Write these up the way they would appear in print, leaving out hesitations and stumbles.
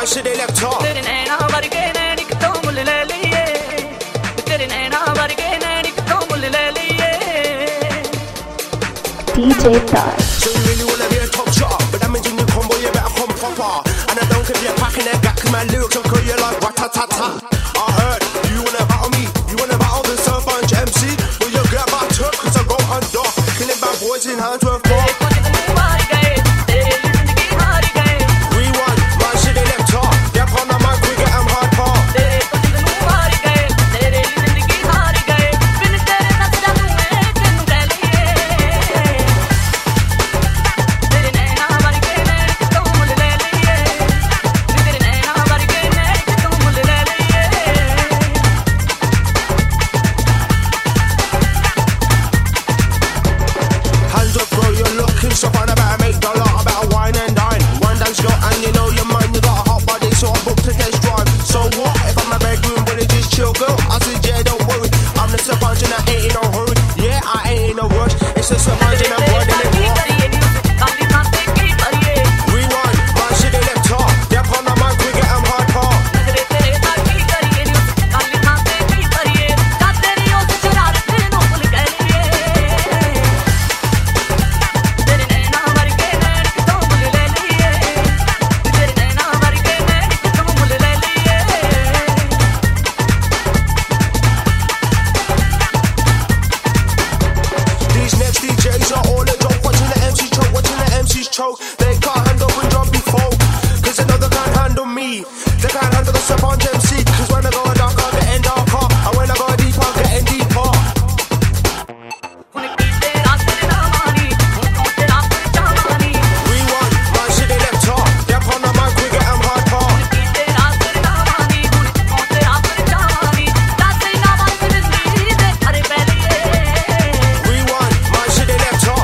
shit they left off. तेरे नैना वर्गे नैनी कितों मुल ले लिए, तेरे नैना वर्गे नैनी कितों मुल ले लिए. DJ Taj. So you really wanna be a top shot, but that means in your combo you better come proper. And I don't care if you're packing that gap, cause my lyrics will call you like rat-ta-ta-ta. I heard you wanna battle me, you wanna battle the Surf Bunch MC. Well you get battered, cause I go under. Killing bad boys in hands worth more. So far, I better make dollar, I better wine and dine. One dance slow and you know your mind, you got a hot body, so I booked to test drive. So what if I'm in my bedroom, but it's just chill, girl? I said, yeah, don't worry, I'm the surprise and I ain't in no hurry. Yeah, I ain't in no rush, it's just a surprise and I'm running it raw. Rewind, my shit they left off. Yep, on the mic, we get them hardcore. They can't handle when drop before, cause they know they can't handle me. They can't handle the Surf Bunch MC, cause when I go dark, I'm getting darker. And when I go deep, I'm getting deeper. Rewind, my shit they left off. Yep, on the mic, we get them hardcore. Rewind, my shit they left off.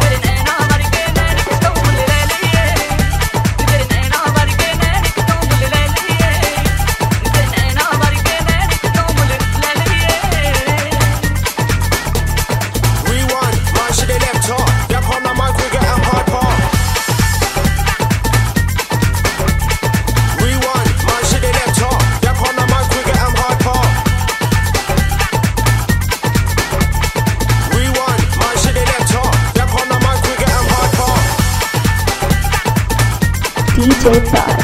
DJ Taj.